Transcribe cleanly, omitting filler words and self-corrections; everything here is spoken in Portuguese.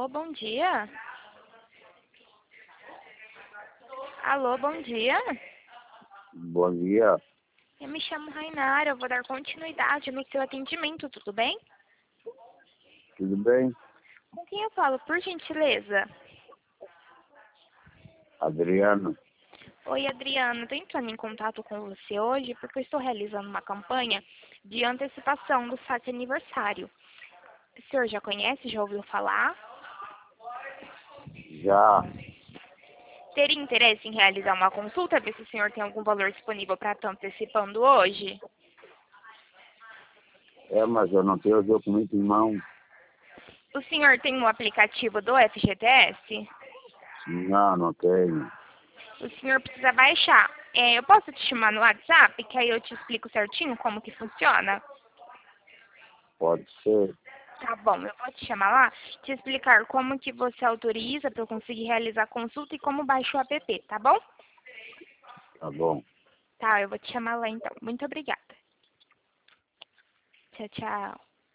bom dia. Alô, bom dia. Bom dia, Eu me chamo Rainara, eu vou dar continuidade no seu atendimento, tudo bem? tudo bem? Com quem eu falo, por gentileza? Adriano, Oi, Adriana, estou entrando em contato com você hoje porque eu estou realizando uma campanha de antecipação do saque aniversário. O senhor já conhece, já ouviu falar? já Teria interesse em realizar uma consulta, ver se o senhor tem algum valor disponível para estar antecipando hoje? mas eu não tenho o documento em mão. O senhor tem um aplicativo do FGTS? Não, não tenho. O senhor precisa baixar. Eu posso te chamar no WhatsApp, que aí eu te explico certinho como que funciona? Pode ser, Tá bom, eu vou te chamar lá, te explicar como que você autoriza para eu conseguir realizar a consulta e como baixa o app, tá bom? tá bom. Tá, eu vou te chamar lá então. Muito obrigada. Tchau, tchau.